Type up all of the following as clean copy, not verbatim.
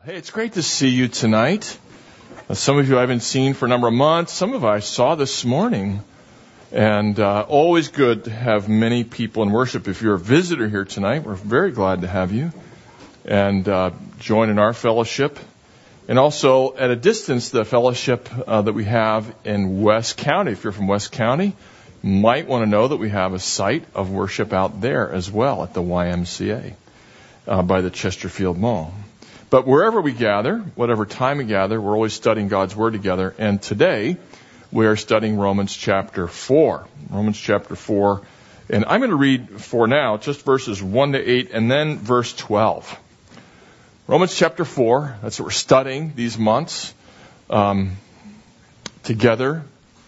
Hey, it's great to see you tonight. Some of you I haven't seen for a number of months. Some of you I saw this morning. And always good to have many people in worship. If you're a visitor here tonight, we're very glad to have you. And join in our fellowship. And also, at a distance, the fellowship that we have in West County. If you're from West County, you might want to know that we have a site of worship out there as well at the YMCA by the Chesterfield Mall. But wherever we gather, whatever time we gather, we're always studying God's Word together. And today, we are studying Romans chapter 4. Romans chapter 4. And I'm going to read for now just verses 1 to 8 and then verse 12. Romans chapter 4, that's what we're studying these months together.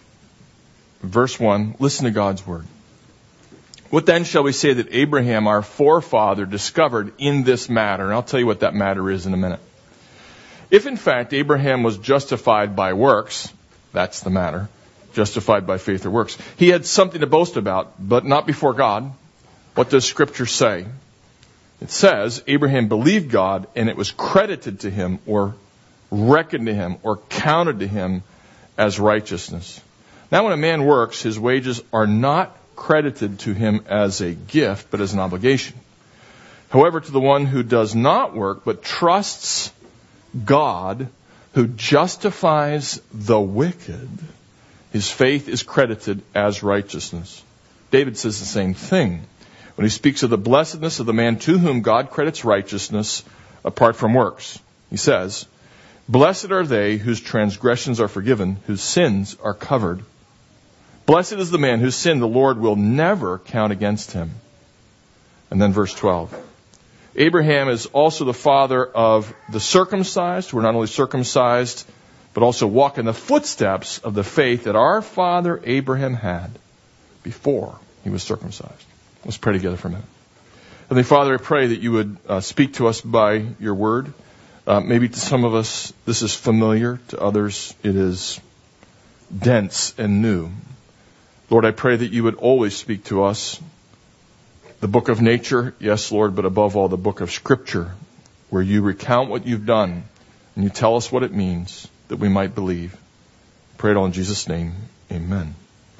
Verse 1, listen to God's Word. What then shall we say that Abraham, our forefather, discovered in this matter? And I'll tell you what that matter is in a minute. If in fact Abraham was justified by works, that's the matter, justified by faith or works, he had something to boast about, but not before God. What does Scripture say? It says, Abraham believed God, and it was credited to him, or reckoned to him, or counted to him as righteousness. Now when a man works, his wages are not credited to him as a gift, but as an obligation. However, to the one who does not work, but trusts God, who justifies the wicked, his faith is credited as righteousness. David says the same thing when he speaks of the blessedness of the man to whom God credits righteousness apart from works. He says, blessed are they whose transgressions are forgiven, whose sins are covered. Blessed is the man whose sin the Lord will never count against him. And then verse 12. Abraham is also the father of the circumcised, who are not only circumcised, but also walk in the footsteps of the faith that our father Abraham had before he was circumcised. Let's pray together for a minute. Heavenly Father, I pray that you would speak to us by your word. Maybe to some of us this is familiar, to others it is dense and new. Lord, I pray that you would always speak to us. The book of nature, yes, Lord, but above all, the book of Scripture, where you recount what you've done and you tell us what it means that we might believe. Pray it all in Jesus' name. Amen.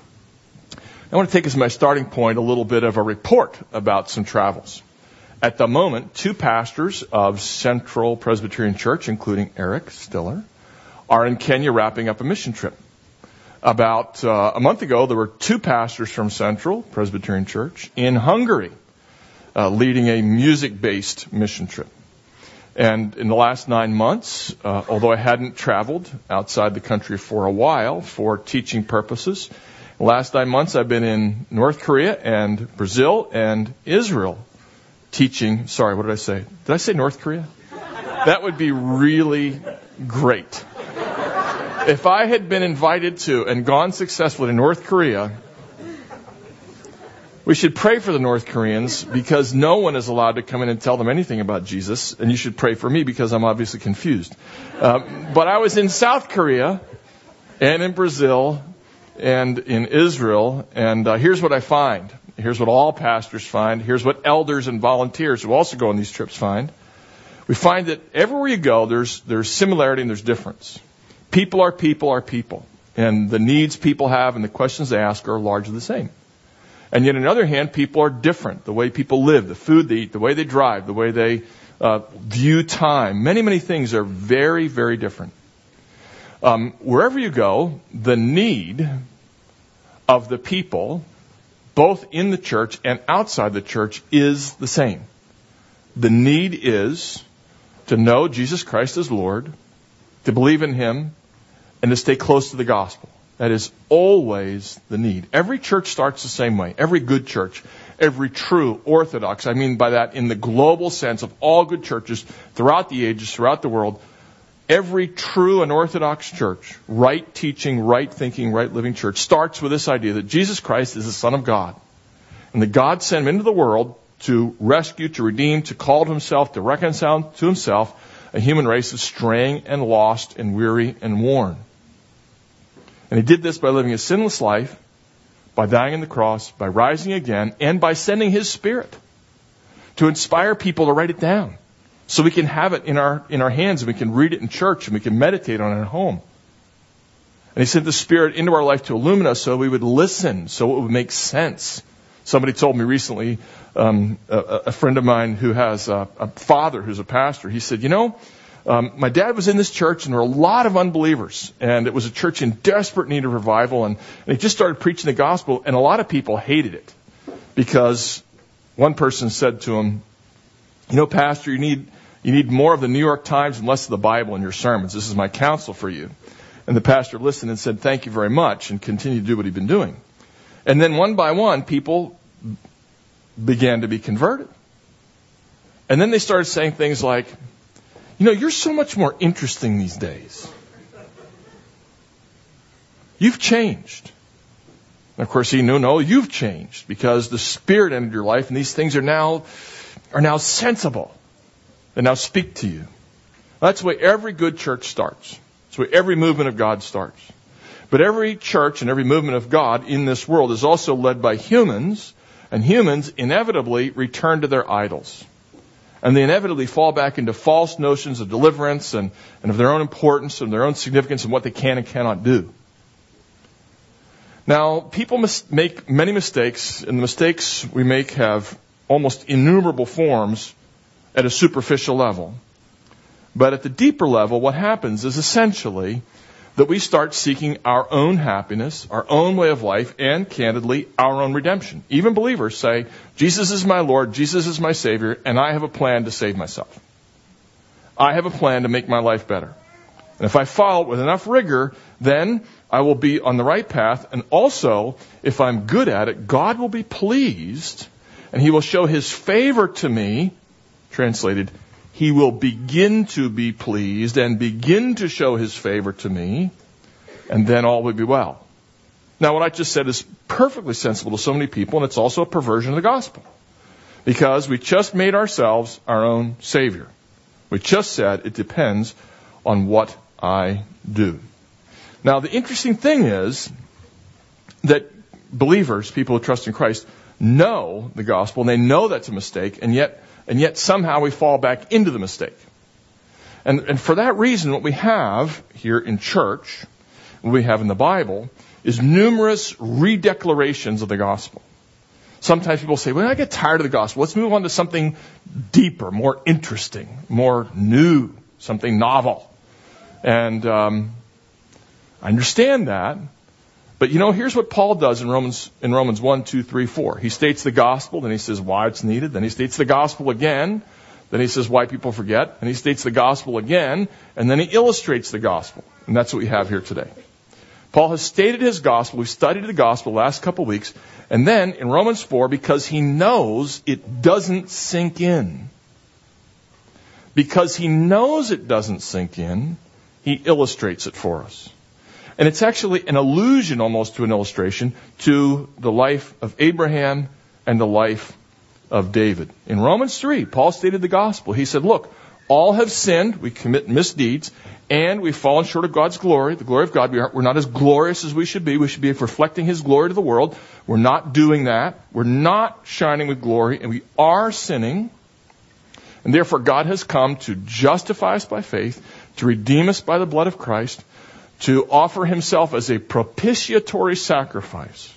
I want to take as my starting point a little bit of a report about some travels. At the moment, 2 pastors of Central Presbyterian Church, including Eric Stiller, are in Kenya wrapping up a mission trip. About a month ago, there were 2 pastors from Central Presbyterian Church in Hungary leading a music-based mission trip. And in the last 9 months, although I hadn't traveled outside the country for a while for teaching purposes, the last 9 months I've been in North Korea and Brazil and Israel teaching. Sorry, what did I say? Did I say North Korea? That would be really great. If I had been invited to and gone successfully to North Korea, we should pray for the North Koreans because no one is allowed to come in and tell them anything about Jesus. And you should pray for me because I'm obviously confused. But I was in South Korea and in Brazil and in Israel. And here's what I find. Here's what all pastors find. Here's what elders and volunteers who also go on these trips find. We find that everywhere you go, there's similarity and there's difference. People are people are people. And the needs people have and the questions they ask are largely the same. And yet on the other hand, people are different. The way people live, the food they eat, the way they drive, the way they view time. Many, many things are very, very different. Wherever you go, the need of the people, both in the church and outside the church, is the same. The need is to know Jesus Christ as Lord, to believe in Him, and to stay close to the gospel. That is always the need. Every church starts the same way. Every good church, every true Orthodox, I mean by that in the global sense of all good churches throughout the ages, throughout the world, every true and Orthodox church, right teaching, right thinking, right living church, starts with this idea that Jesus Christ is the Son of God. And that God sent Him into the world to rescue, to redeem, to call to Himself, to reconcile to Himself a human race that's straying and lost and weary and worn. And He did this by living a sinless life, by dying on the cross, by rising again, and by sending His Spirit to inspire people to write it down so we can have it in our hands, and we can read it in church, and we can meditate on it at home. And he sent the Spirit into our life to illumine us so we would listen, so it would make sense. Somebody told me recently, a friend of mine who has a father who's a pastor, he said, my dad was in this church and there were a lot of unbelievers, and it was a church in desperate need of revival, and he just started preaching the gospel, and a lot of people hated it because one person said to him, Pastor, you need more of the New York Times and less of the Bible in your sermons. This is my counsel for you. And the pastor listened and said, thank you very much, and continued to do what he'd been doing. And then one by one, people began to be converted. And then they started saying things like, you're so much more interesting these days. You've changed. And of course he knew, no, you've changed because the Spirit entered your life and these things are now sensible and now speak to you. That's the way every good church starts. That's the way every movement of God starts. But every church and every movement of God in this world is also led by humans, and humans inevitably return to their idols. And they inevitably fall back into false notions of deliverance and of their own importance and their own significance and what they can and cannot do. Now, people make many mistakes, and the mistakes we make have almost innumerable forms at a superficial level. But at the deeper level, what happens is essentially that we start seeking our own happiness, our own way of life, and candidly, our own redemption. Even believers say, Jesus is my Lord, Jesus is my Savior, and I have a plan to save myself. I have a plan to make my life better. And if I follow it with enough rigor, then I will be on the right path. And also, if I'm good at it, God will be pleased, and He will show His favor to me. Translated, He will begin to be pleased and begin to show His favor to me, and then all will be well. Now, what I just said is perfectly sensible to so many people, and it's also a perversion of the gospel. Because we just made ourselves our own Savior. We just said it depends on what I do. Now, the interesting thing is that believers, people who trust in Christ, know the gospel, and they know that's a mistake, and yet somehow we fall back into the mistake. And for that reason, what we have here in church, what we have in the Bible, is numerous redeclarations of the gospel. Sometimes people say, well, I get tired of the gospel. Let's move on to something deeper, more interesting, more new, something novel. And I understand that. But here's what Paul does in Romans 1, 2, 3, 4. He states the gospel, then he says why it's needed. Then he states the gospel again. Then he says why people forget. And he states the gospel again. And then he illustrates the gospel. And that's what we have here today. Paul has stated his gospel. We've studied the gospel the last couple of weeks. And then in Romans 4, because he knows it doesn't sink in. Because he knows it doesn't sink in, he illustrates it for us. And it's actually an allusion almost to an illustration to the life of Abraham and the life of David. In Romans 3, Paul stated the gospel. He said, look, all have sinned, we commit misdeeds, and we've fallen short of God's glory, the glory of God. We're not as glorious as we should be. We should be reflecting His glory to the world. We're not doing that. We're not shining with glory, and we are sinning. And therefore, God has come to justify us by faith, to redeem us by the blood of Christ, to offer Himself as a propitiatory sacrifice.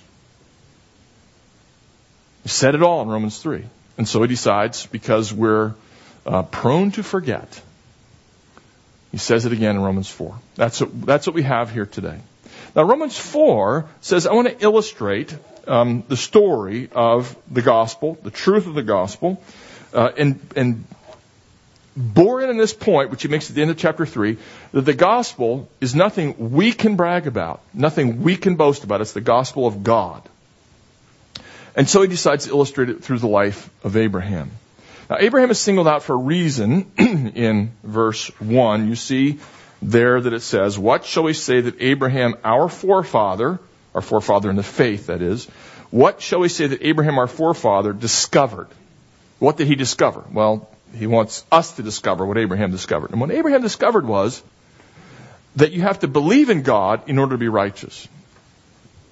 He said it all in Romans 3. And so He decides, because we're prone to forget, He says it again in Romans 4. That's what we have here today. Now, Romans 4 says, I want to illustrate the story of the gospel, the truth of the gospel, and bore in this point, which he makes at the end of chapter 3, that the gospel is nothing we can brag about, nothing we can boast about. It's the gospel of God. And so he decides to illustrate it through the life of Abraham. Now, Abraham is singled out for a reason in verse 1. You see there that it says, what shall we say that Abraham, our forefather in the faith, that is, what shall we say that Abraham, our forefather, discovered? What did he discover? Well, he wants us to discover what Abraham discovered. And what Abraham discovered was that you have to believe in God in order to be righteous.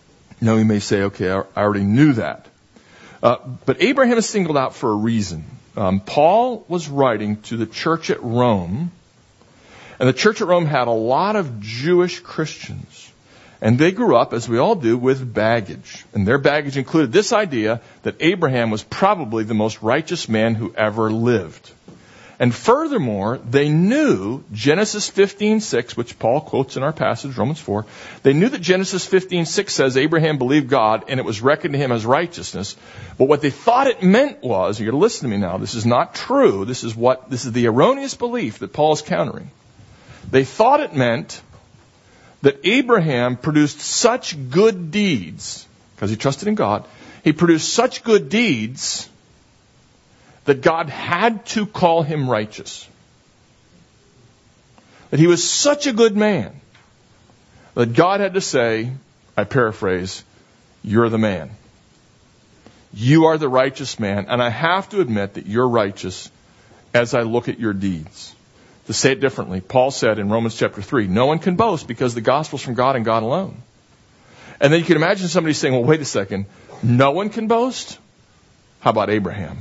Now, we may say, okay, I already knew that. But Abraham is singled out for a reason. Paul was writing to the church at Rome, and the church at Rome had a lot of Jewish Christians. And they grew up, as we all do, with baggage. And their baggage included this idea that Abraham was probably the most righteous man who ever lived. And furthermore, they knew Genesis 15:6, which Paul quotes in our passage, Romans 4. They knew that Genesis 15:6 says Abraham believed God and it was reckoned to him as righteousness. But what they thought it meant was, you got to listen to me now, this is not true. This is the erroneous belief that Paul is countering. They thought it meant that Abraham produced such good deeds, because he trusted in God, he produced such good deeds that God had to call him righteous. That he was such a good man that God had to say, I paraphrase, you're the man. You are the righteous man, and I have to admit that you're righteous as I look at your deeds. To say it differently, Paul said in Romans chapter 3, no one can boast because the gospel's from God and God alone. And then you can imagine somebody saying, well, wait a second, no one can boast? How about Abraham?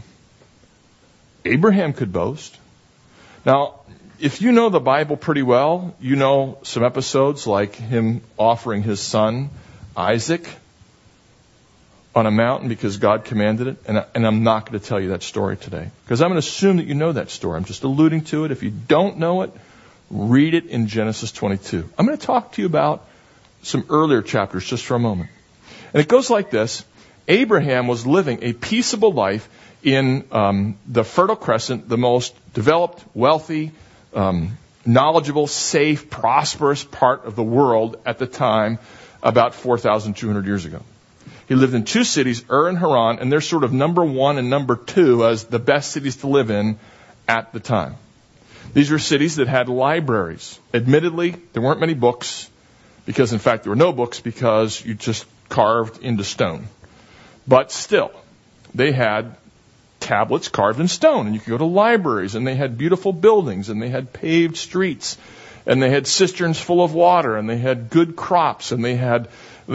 Abraham could boast. Now, if you know the Bible pretty well, you know some episodes like him offering his son, Isaac, on a mountain because God commanded it. And I'm not going to tell you that story today, because I'm going to assume that you know that story. I'm just alluding to it. If you don't know it, read it in Genesis 22. I'm going to talk to you about some earlier chapters just for a moment. And it goes like this. Abraham was living a peaceable life in the Fertile Crescent, the most developed, wealthy, knowledgeable, safe, prosperous part of the world at the time, about 4,200 years ago. He lived in two cities, Ur and Haran, and they're sort of number one and number two as the best cities to live in at the time. These were cities that had libraries. Admittedly, there weren't many books, because in fact there were no books because you just carved into stone. But still, they had tablets carved in stone, and you could go to libraries, and they had beautiful buildings, and they had paved streets, and they had cisterns full of water, and they had good crops, and they had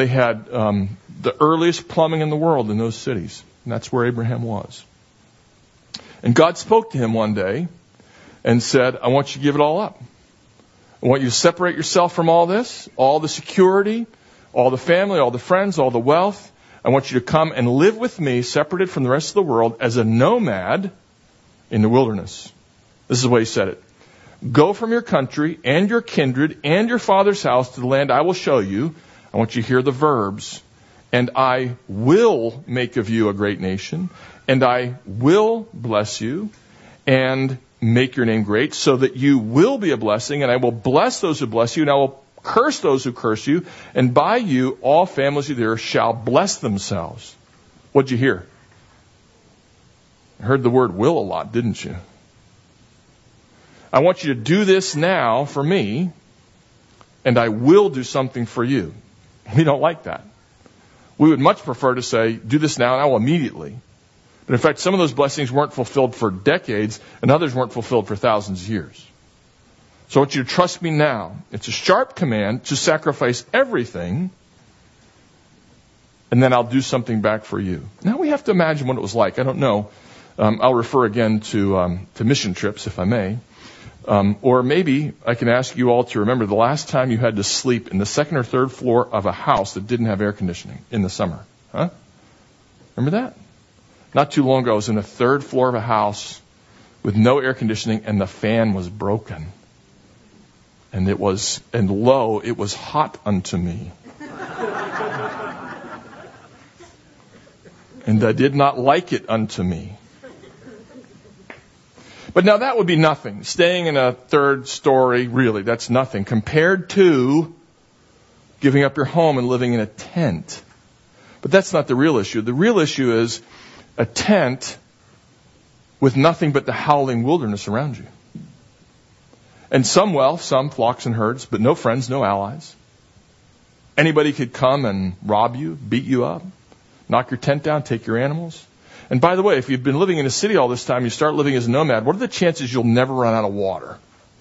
the earliest plumbing in the world in those cities. And that's where Abraham was. And God spoke to him one day and said, I want you to give it all up. I want you to separate yourself from all this, all the security, all the family, all the friends, all the wealth. I want you to come and live with me, separated from the rest of the world, as a nomad in the wilderness. This is the way he said it. Go from your country and your kindred and your father's house to the land I will show you. I want you to hear the verbs. And I will make of you a great nation, and I will bless you and make your name great, so that you will be a blessing, and I will bless those who bless you, and I will curse those who curse you, and by you all families of the earth shall bless themselves. What'd you hear? I heard the word will a lot, didn't you? I want you to do this now for me, and I will do something for you. We don't like that. We would much prefer to say, do this now and I will immediately. But in fact, some of those blessings weren't fulfilled for decades, and others weren't fulfilled for thousands of years. So I want you to trust me now. It's a sharp command to sacrifice everything, and then I'll do something back for you. Now we have to imagine what it was like. I don't know. I'll refer again to mission trips, if I may. Or maybe I can ask you all to remember the last time you had to sleep in the second or third floor of a house that didn't have air conditioning in the summer. Huh? Remember that? Not too long ago, I was in the third floor of a house with no air conditioning, and the fan was broken. And lo, it was hot unto me. And I did not like it unto me. But now that would be nothing. Staying in a third story, really, that's nothing compared to giving up your home and living in a tent. But that's not the real issue. The real issue is a tent with nothing but the howling wilderness around you. And some wealth, some flocks and herds, but no friends, no allies. Anybody could come and rob you, beat you up, knock your tent down, take your animals. And by the way, if you've been living in a city all this time, you start living as a nomad, what are the chances you'll never run out of water?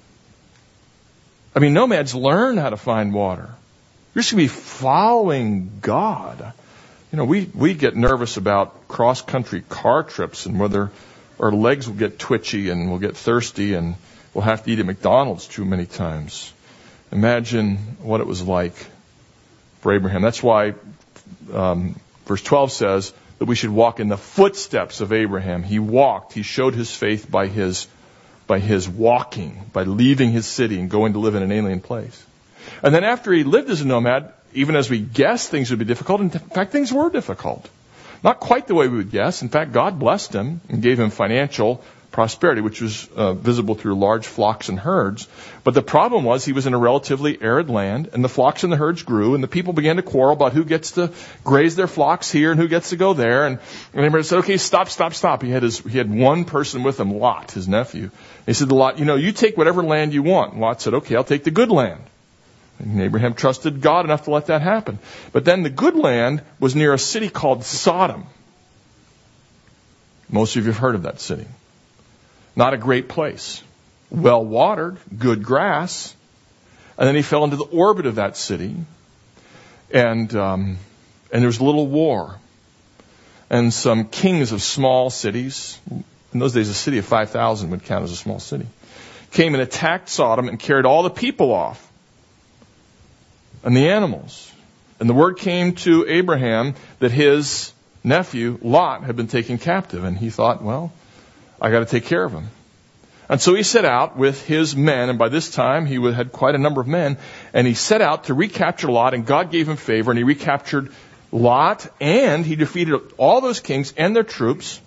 I mean, nomads learn how to find water. You're just going to be following God. You know, we get nervous about cross-country car trips and whether our legs will get twitchy and we'll get thirsty and we'll have to eat at McDonald's too many times. Imagine what it was like for Abraham. That's why verse 12 says that we should walk in the footsteps of Abraham. He walked. He showed his faith by his walking, by leaving his city and going to live in an alien place. And then after he lived as a nomad, even as we guessed things would be difficult, in fact, things were difficult. Not quite the way we would guess. In fact, God blessed him and gave him financial prosperity, which was visible through large flocks and herds. But the problem was he was in a relatively arid land, and the flocks and the herds grew, and the people began to quarrel about who gets to graze their flocks here and who gets to go there. And Abraham said, okay, stop. He had one person with him, Lot, his nephew. He said to Lot, you take whatever land you want. And Lot said, okay, I'll take the good land. And Abraham trusted God enough to let that happen. But then the good land was near a city called Sodom. Most of you have heard of that city. Not a great place. Well watered, good grass. And then he fell into the orbit of that city. And there was a little war. And some kings of small cities, in those days a city of 5,000 would count as a small city, came and attacked Sodom and carried all the people off. And the animals. And the word came to Abraham that his nephew, Lot, had been taken captive. And he thought, well, I got to take care of him. And so he set out with his men, and by this time he had quite a number of men, and he set out to recapture Lot, and God gave him favor, and he recaptured Lot, and he defeated all those kings and their troops.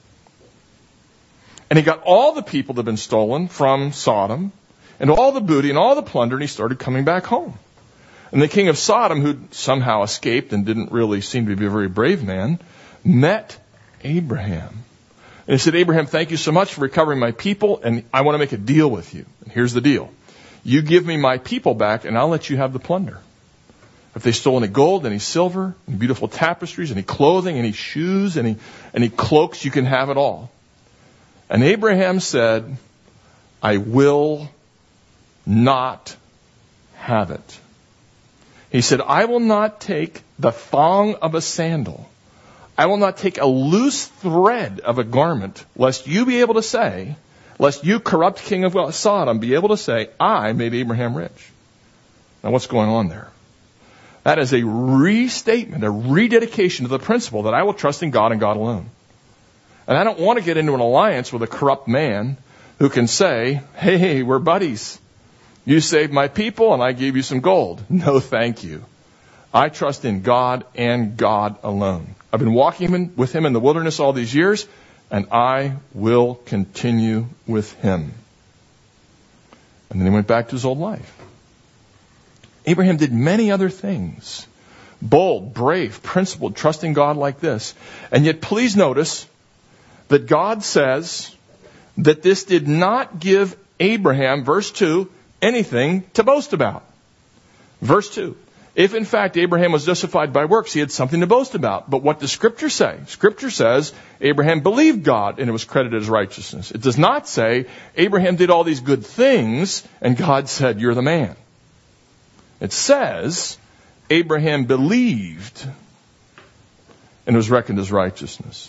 And he got all the people that had been stolen from Sodom, and all the booty and all the plunder, and he started coming back home. And the king of Sodom, who somehow escaped and didn't really seem to be a very brave man, met Abraham. And he said, Abraham, thank you so much for recovering my people, and I want to make a deal with you. And here's the deal. You give me my people back, and I'll let you have the plunder. If they stole any gold, any silver, any beautiful tapestries, any clothing, any shoes, any cloaks, you can have it all. And Abraham said, I will not have it. He said, I will not take the thong of a sandal. I will not take a loose thread of a garment, lest you be able to say, lest you, corrupt king of Sodom, be able to say, I made Abraham rich. Now what's going on there? That is a restatement, a rededication to the principle that I will trust in God and God alone. And I don't want to get into an alliance with a corrupt man who can say, hey, we're buddies. You saved my people and I gave you some gold. No, thank you. I trust in God and God alone. I've been walking with him in the wilderness all these years, and I will continue with him. And then he went back to his old life. Abraham did many other things. Bold, brave, principled, trusting God like this. And yet please notice that God says that this did not give Abraham, verse 2, anything to boast about. Verse 2. If in fact Abraham was justified by works, he had something to boast about. But what does Scripture say? Scripture says Abraham believed God and it was credited as righteousness. It does not say Abraham did all these good things and God said, you're the man. It says Abraham believed and was reckoned as righteousness.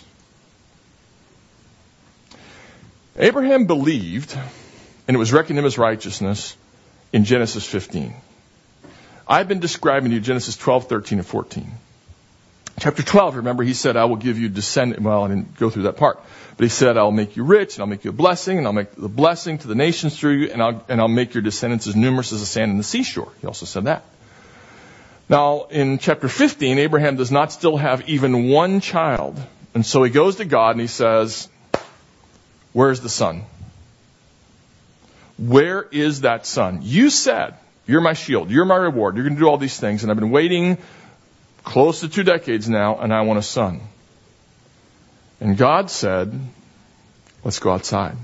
Abraham believed and it was reckoned him as righteousness in Genesis 15. I've been describing to you Genesis 12, 13, and 14. Chapter 12, remember, he said, I will give you descendant. Well, I didn't go through that part. But he said, I'll make you rich, and I'll make you a blessing, and I'll make the blessing to the nations through you, and I'll make your descendants as numerous as the sand in the seashore. He also said that. Now, in chapter 15, Abraham does not still have even one child. And so he goes to God and he says, where's the son? Where is that son? You said, you're my shield, you're my reward, you're going to do all these things, and I've been waiting close to 2 decades now, and I want a son. And God said, let's go outside.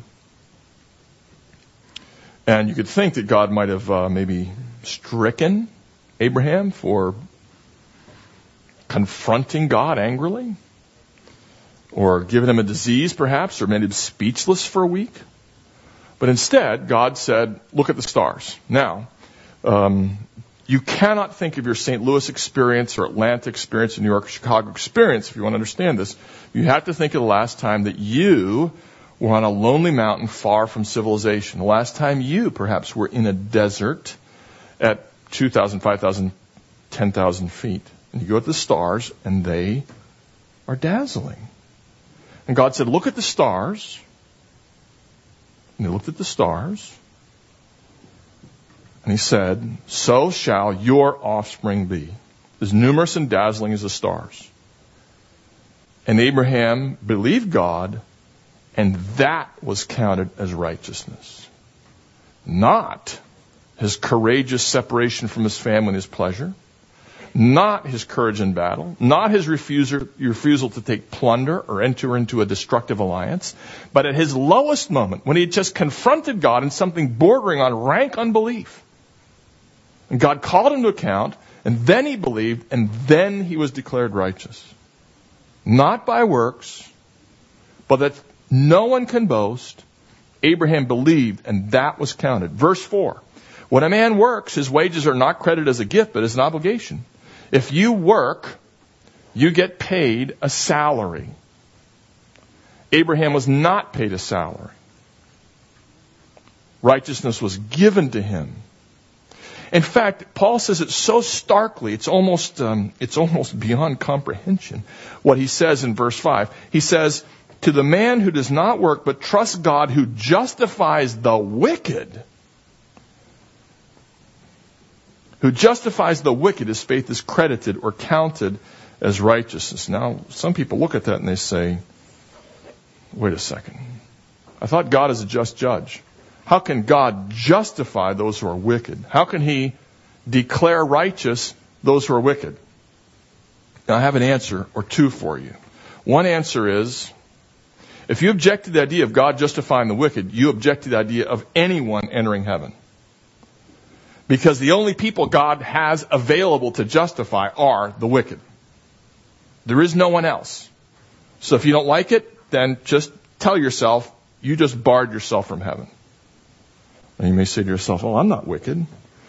And you could think that God might have maybe stricken Abraham for confronting God angrily, or given him a disease perhaps, or made him speechless for a week. But instead, God said, look at the stars. Now, you cannot think of your St. Louis experience or Atlanta experience or New York or Chicago experience if you want to understand this. You have to think of the last time that you We're on a lonely mountain far from civilization. The last time you, perhaps, were in a desert at 2,000, 5,000, 10,000 feet. And you go at the stars, and they are dazzling. And God said, look at the stars. And they looked at the stars. And he said, so shall your offspring be, as numerous and dazzling as the stars. And Abraham believed God, and that was counted as righteousness. Not his courageous separation from his family and his pleasure. Not his courage in battle. Not his refusal to take plunder or enter into a destructive alliance. But at his lowest moment, when he had just confronted God in something bordering on rank unbelief. And God called him to account, and then he believed, and then he was declared righteous. Not by works, but that no one can boast. Abraham believed, and that was counted. Verse 4. When a man works, his wages are not credited as a gift, but as an obligation. If you work, you get paid a salary. Abraham was not paid a salary. Righteousness was given to him. In fact, Paul says it so starkly, it's almost beyond comprehension. What he says in verse 5, he says, to the man who does not work but trusts God who justifies the wicked, his faith is credited or counted as righteousness. Now, some people look at that and they say, wait a second. I thought God is a just judge. How can God justify those who are wicked? How can he declare righteous those who are wicked? Now, I have an answer or two for you. One answer is, if you object to the idea of God justifying the wicked, you object to the idea of anyone entering heaven. Because the only people God has available to justify are the wicked. There is no one else. So if you don't like it, then just tell yourself, you just barred yourself from heaven. And you may say to yourself, oh, I'm not wicked.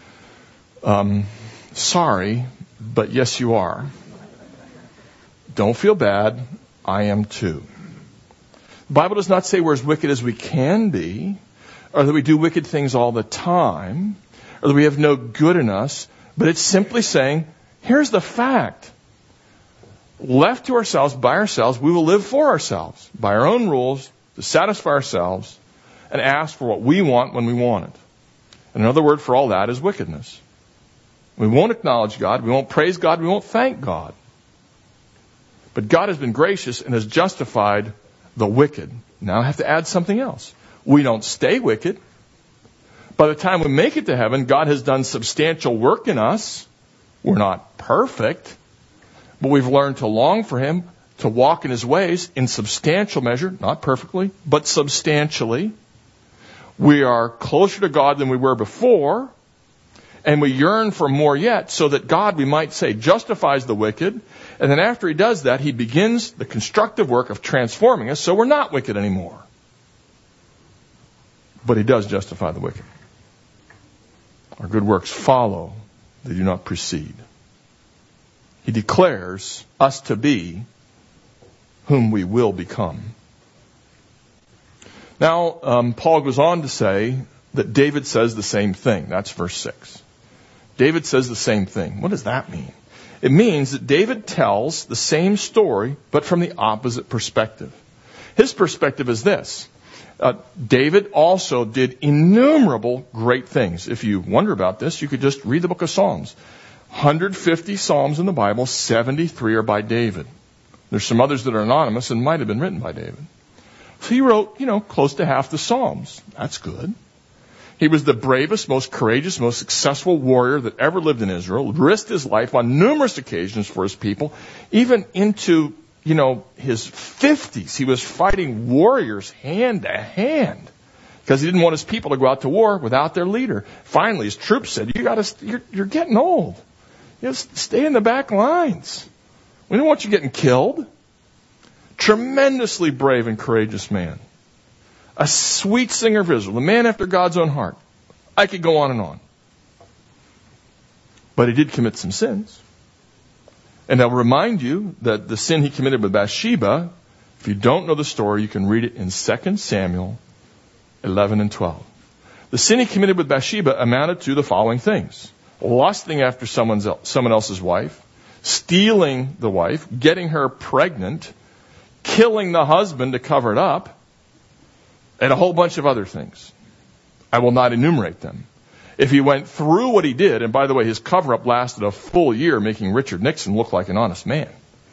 Sorry, but yes, you are. Don't feel bad. I am too. The Bible does not say we're as wicked as we can be, or that we do wicked things all the time, or that we have no good in us, but it's simply saying, here's the fact. Left to ourselves, by ourselves, we will live for ourselves, by our own rules, to satisfy ourselves, and ask for what we want when we want it. And another word for all that is wickedness. We won't acknowledge God, we won't praise God, we won't thank God. But God has been gracious and has justified the wicked. Now I have to add something else. We don't stay wicked. By the time we make it to heaven, God has done substantial work in us. We're not perfect, but we've learned to long for Him, to walk in His ways in substantial measure, not perfectly, but substantially. We are closer to God than we were before, and we yearn for more yet, so that God, we might say, justifies the wicked, and then after He does that, He begins the constructive work of transforming us so we're not wicked anymore. But He does justify the wicked. Our good works follow, they do not precede. He declares us to be whom we will become. Now, Paul goes on to say that David says the same thing. That's verse 6. David says the same thing. What does that mean? It means that David tells the same story, but from the opposite perspective. His perspective is this. David also did innumerable great things. If you wonder about this, you could just read the book of Psalms. 150 Psalms in the Bible, 73 are by David. There's some others that are anonymous and might have been written by David. So he wrote, close to half the Psalms. That's good. He was the bravest, most courageous, most successful warrior that ever lived in Israel, risked his life on numerous occasions for his people, even into, his 50s. He was fighting warriors hand to hand because he didn't want his people to go out to war without their leader. Finally, his troops said, you're getting old. Just stay in the back lines. We don't want you getting killed. Tremendously brave and courageous man. A sweet singer of Israel. A man after God's own heart. I could go on and on. But he did commit some sins. And I'll remind you that the sin he committed with Bathsheba If you don't know the story, you can read it in 2 Samuel 11 and 12. The sin he committed with Bathsheba amounted to the following things: lusting after someone else's wife, stealing the wife, getting her pregnant, killing the husband to cover it up, and a whole bunch of other things. I will not enumerate them. If he went through what he did, and by the way, his cover-up lasted a full year, making Richard Nixon look like an honest man.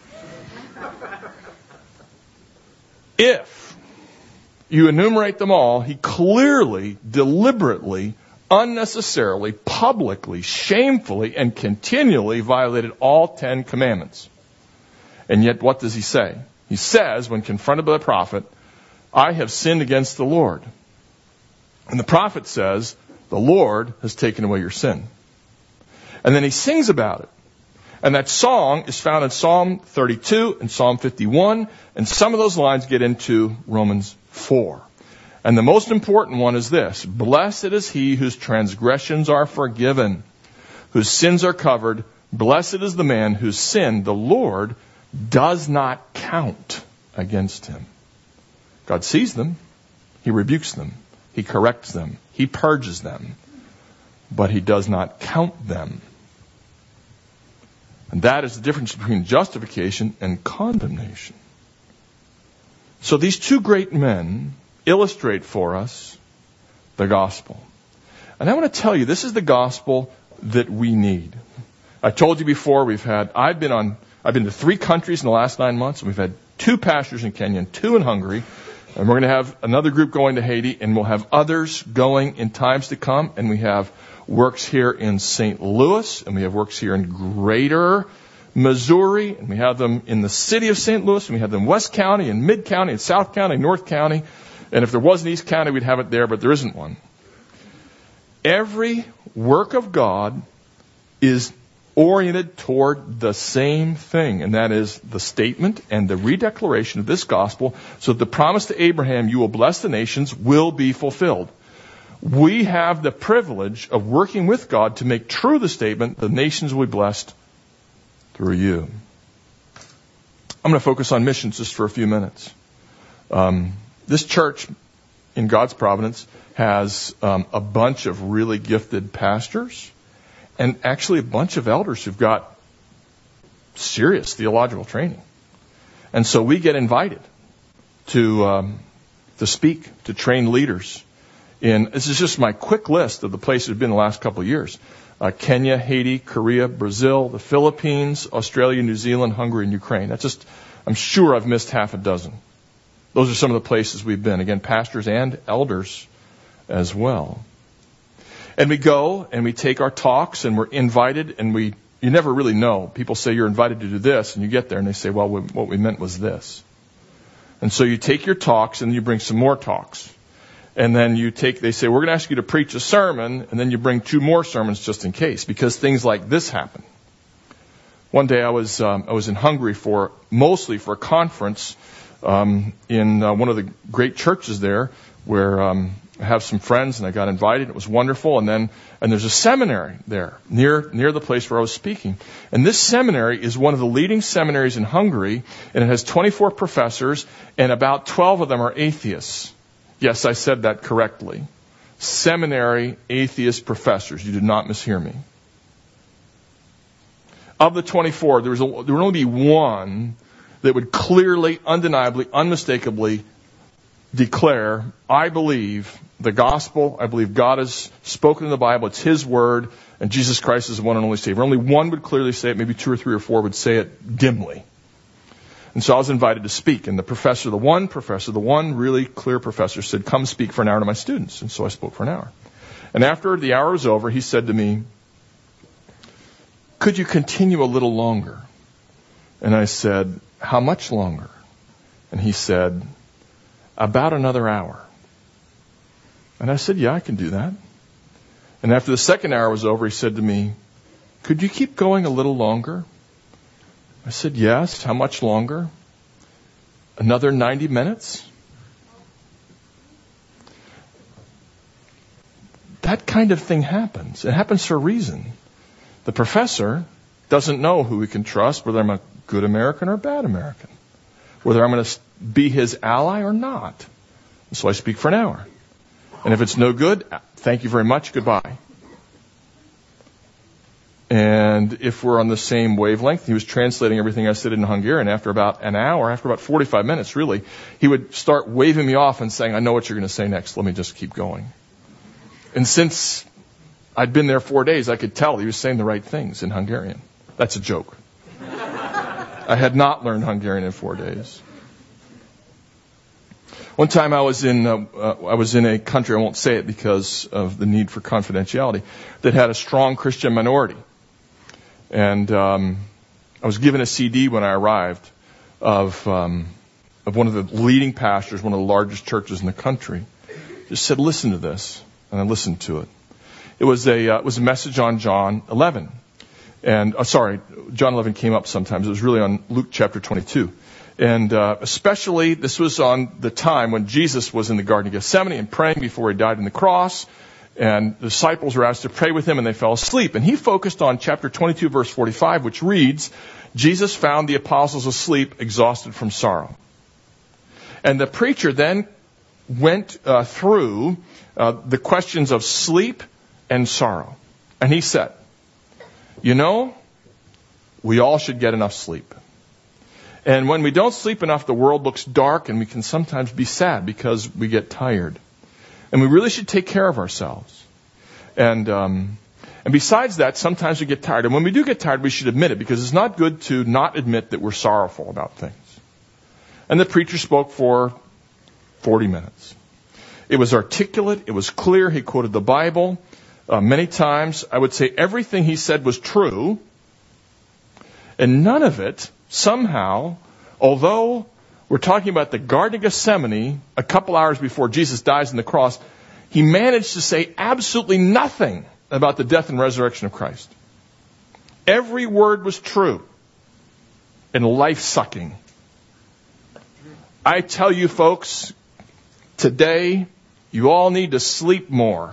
If you enumerate them all, he clearly, deliberately, unnecessarily, publicly, shamefully, and continually violated all 10 commandments. And yet, what does he say? He says, when confronted by the prophet, I have sinned against the Lord. And the prophet says, the Lord has taken away your sin. And then he sings about it. And that song is found in Psalm 32 and Psalm 51. And some of those lines get into Romans 4. And the most important one is this: blessed is he whose transgressions are forgiven, whose sins are covered. Blessed is the man whose sin the Lord does not count against him. God sees them. He rebukes them. He corrects them. He purges them. But he does not count them. And that is the difference between justification and condemnation. So these two great men illustrate for us the gospel. And I want to tell you, this is the gospel that we need. I told you before, I've been to 3 countries in the last 9 months, and we've had 2 pastors in Kenya and 2 in Hungary. And we're going to have another group going to Haiti, and we'll have others going in times to come. And we have works here in St. Louis, and we have works here in Greater Missouri, and we have them in the city of St. Louis, and we have them in West County, and Mid County, and South County, and North County. And if there was an East County, we'd have it there, but there isn't one. Every work of God is oriented toward the same thing, and that is the statement and the redeclaration of this gospel, so that the promise to Abraham, you will bless the nations, will be fulfilled. We have the privilege of working with God to make true the statement, the nations will be blessed through you. I'm going to focus on missions just for a few minutes. This church, in God's providence, has a bunch of really gifted pastors and actually a bunch of elders who've got serious theological training. And so we get invited to speak, to train leaders. This is just my quick list of the places we've been the last couple of years. Kenya, Haiti, Korea, Brazil, the Philippines, Australia, New Zealand, Hungary, and Ukraine. I'm sure I've missed half a dozen. Those are some of the places we've been. Again, pastors and elders as well. And we go and we take our talks and we're invited, and you never really know. People say you're invited to do this, and you get there and they say, well, what we meant was this. And so you take your talks and you bring some more talks. And then they say, we're going to ask you to preach a sermon, and then you bring 2 more sermons just in case, because things like this happen. One day I was in Hungary mostly for a conference in one of the great churches there, where I have some friends, and I got invited. It was wonderful. And there's a seminary there near the place where I was speaking. And this seminary is one of the leading seminaries in Hungary, and it has 24 professors, and about 12 of them are atheists. Yes, I said that correctly. Seminary atheist professors. You did not mishear me. Of the 24, there would only be one that would clearly, undeniably, unmistakably declare, I believe the gospel, I believe God has spoken in the Bible, it's His word, and Jesus Christ is the one and only Savior. Only one would clearly say it, maybe 2 or 3 or 4 would say it dimly. And so I was invited to speak, and the one really clear professor said, come speak for an hour to my students. And so I spoke for an hour. And after the hour was over, he said to me, could you continue a little longer? And I said, how much longer? And he said, about another hour. And I said, yeah, I can do that. And after the second hour was over, he said to me, could you keep going a little longer? I said, yes. How much longer? Another 90 minutes? That kind of thing happens. It happens for a reason. The professor doesn't know who he can trust, whether I'm a good American or a bad American. Whether I'm going to be his ally or not? So I speak for an hour. And if it's no good, thank you very much, goodbye. And if we're on the same wavelength, he was translating everything I said in Hungarian. After about an hour, after about 45 minutes, really, he would start waving me off and saying, I know what you're going to say next. Let me just keep going. And since I'd been there 4 days, I could tell he was saying the right things in Hungarian. That's a joke. I had not learned Hungarian in 4 days. One time I was in a country, I won't say it because of the need for confidentiality, that had a strong Christian minority. And I was given a CD when I arrived of one of the leading pastors, one of the largest churches in the country. Just said, listen to this. And I listened to it. It was a message on John 11. And, John 11 came up sometimes. It was really on Luke chapter 22. And especially, this was on the time when Jesus was in the Garden of Gethsemane and praying before he died on the cross. And the disciples were asked to pray with him, and they fell asleep. And he focused on chapter 22, verse 45, which reads, Jesus found the apostles asleep, exhausted from sorrow. And the preacher then went through the questions of sleep and sorrow. And he said, you know, we all should get enough sleep. And when we don't sleep enough, the world looks dark, and we can sometimes be sad because we get tired. And we really should take care of ourselves. And besides that, sometimes we get tired. And when we do get tired, we should admit it, because it's not good to not admit that we're sorrowful about things. And the preacher spoke for 40 minutes. It was articulate. It was clear. He quoted the Bible many times. I would say everything he said was true. And none of it, somehow, although we're talking about the Garden of Gethsemane a couple hours before Jesus dies on the cross, he managed to say absolutely nothing about the death and resurrection of Christ. Every word was true and life-sucking. I tell you folks, today, you all need to sleep more.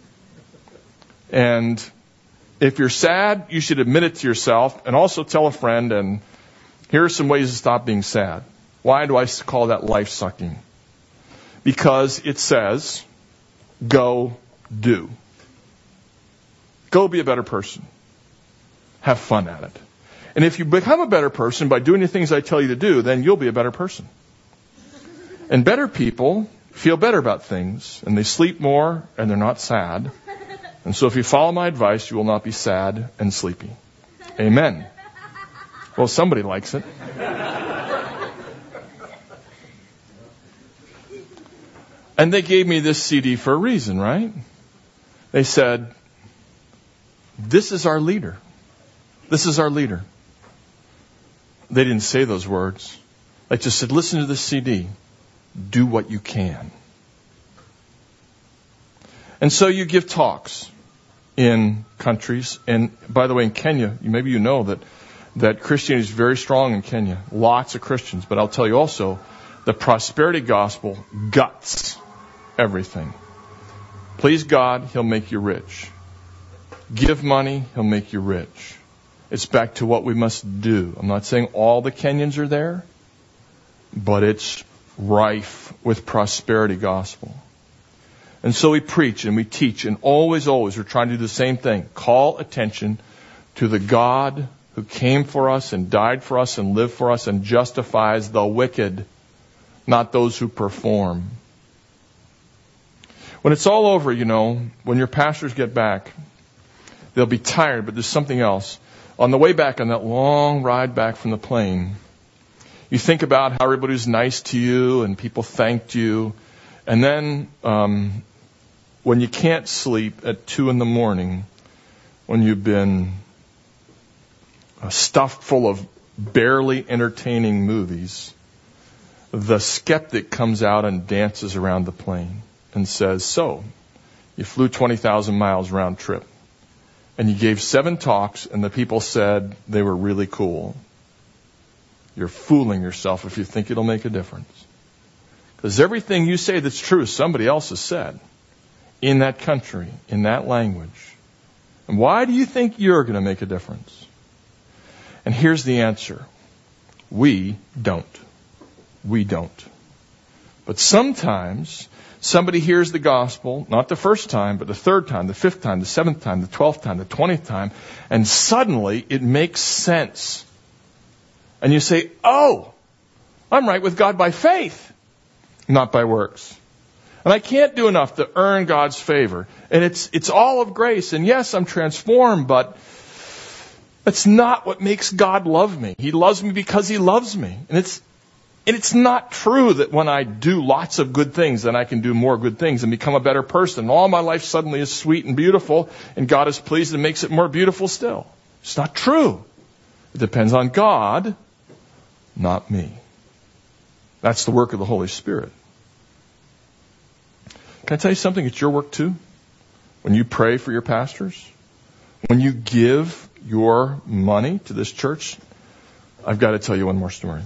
And if you're sad, you should admit it to yourself and also tell a friend, and here are some ways to stop being sad. Why do I call that life-sucking? Because it says, go do. Go be a better person. Have fun at it. And if you become a better person by doing the things I tell you to do, then you'll be a better person. And better people feel better about things, and they sleep more, and they're not sad. And so if you follow my advice, you will not be sad and sleepy. Amen. Well, somebody likes it. And they gave me this CD for a reason, right? They said, this is our leader. This is our leader. They didn't say those words. They just said, listen to this CD. Do what you can. And so you give talks in countries. And by the way, in Kenya, maybe you know that Christianity is very strong in Kenya. Lots of Christians. But I'll tell you also, the prosperity gospel guts everything. Please God, He'll make you rich. Give money, He'll make you rich. It's back to what we must do. I'm not saying all the Kenyans are there, but it's rife with prosperity gospel. And so we preach and we teach, and always we're trying to do the same thing. Call attention to the God who came for us and died for us and lived for us and justifies the wicked, not those who perform. When it's all over, when your pastors get back, they'll be tired, but there's something else. On the way back, on that long ride back from the plane, you think about how everybody was nice to you and people thanked you. And then when you can't sleep at 2 a.m, when you've been stuffed full of barely entertaining movies, the skeptic comes out and dances around the plane and says, so, you flew 20,000 miles round trip. And you gave 7 talks, and the people said they were really cool. You're fooling yourself if you think it'll make a difference. Because everything you say that's true, somebody else has said in that country, in that language. And why do you think you're going to make a difference? And here's the answer. We don't. We don't. But sometimes somebody hears the gospel, not the first time, but the third time, the fifth time, the seventh time, the 12th time, the 20th time, and suddenly it makes sense. And you say, oh, I'm right with God by faith, not by works. And I can't do enough to earn God's favor. And it's all of grace. And yes, I'm transformed, but that's not what makes God love me. He loves me because He loves me. And it's not true that when I do lots of good things, then I can do more good things and become a better person. And all my life suddenly is sweet and beautiful, and God is pleased and makes it more beautiful still. It's not true. It depends on God, not me. That's the work of the Holy Spirit. Can I tell you something? It's your work too. When you pray for your pastors, when you give your money to this church, I've got to tell you one more story.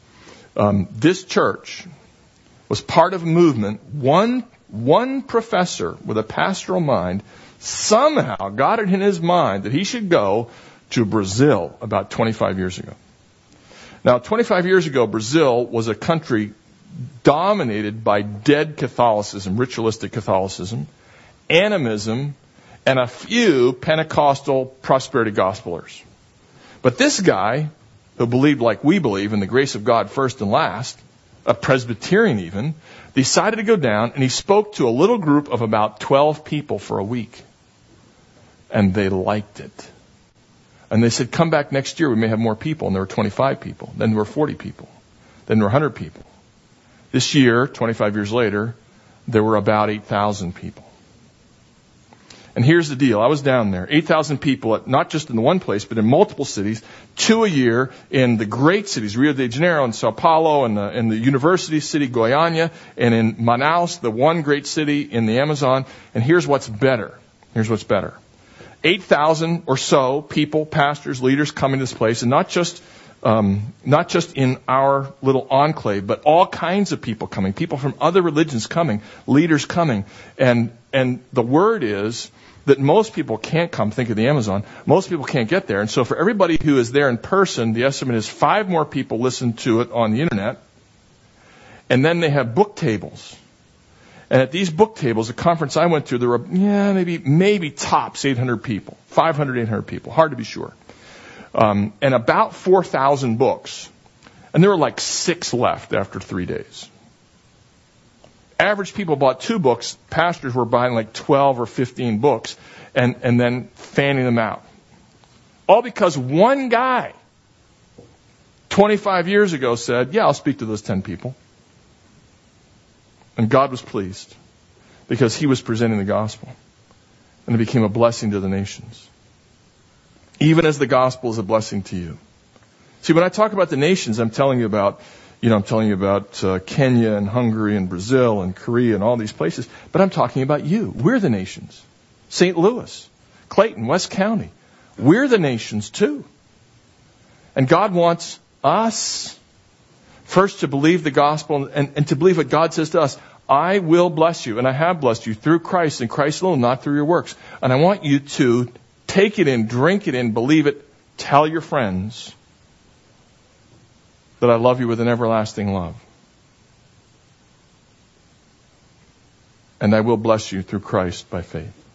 This church was part of a movement. One professor with a pastoral mind somehow got it in his mind that he should go to Brazil about 25 years ago. Now, 25 years ago, Brazil was a country dominated by dead Catholicism, ritualistic Catholicism, animism, and a few Pentecostal prosperity gospelers. But this guy, who believed like we believe in the grace of God first and last, a Presbyterian even, decided to go down, and he spoke to a little group of about 12 people for a week. And they liked it. And they said, come back next year, we may have more people. And there were 25 people. Then there were 40 people. Then there were 100 people. This year, 25 years later, there were about 8,000 people. And here's the deal. I was down there. 8,000 people, not just in the one place, but in multiple cities, 2 a year in the great cities, Rio de Janeiro and Sao Paulo, and the university city, Goiânia, and in Manaus, the one great city in the Amazon. And here's what's better. 8,000 or so people, pastors, leaders coming to this place, and not just in our little enclave, but all kinds of people coming, people from other religions coming, leaders coming. And the word is that most people can't come. Think of the Amazon. Most people can't get there. And so for everybody who is there in person, the estimate is 5 more people listen to it on the internet. And then they have book tables. And at these book tables, the conference I went to, there were maybe tops 800 people, 500, 800 people. Hard to be sure. And about 4,000 books. And there were like 6 left after 3 days. Average people bought 2 books. Pastors were buying like 12 or 15 books and then fanning them out. All because one guy 25 years ago said, yeah, I'll speak to those 10 people. And God was pleased because he was presenting the gospel. And it became a blessing to the nations. Even as the gospel is a blessing to you. See, when I talk about the nations, I'm telling you about Kenya and Hungary and Brazil and Korea and all these places. But I'm talking about you. We're the nations. St. Louis, Clayton, West County. We're the nations too. And God wants us first to believe the gospel and to believe what God says to us. I will bless you, and I have blessed you through Christ and Christ alone, not through your works. And I want you to take it in, drink it in, believe it, tell your friends that I love you with an everlasting love. And I will bless you through Christ by faith.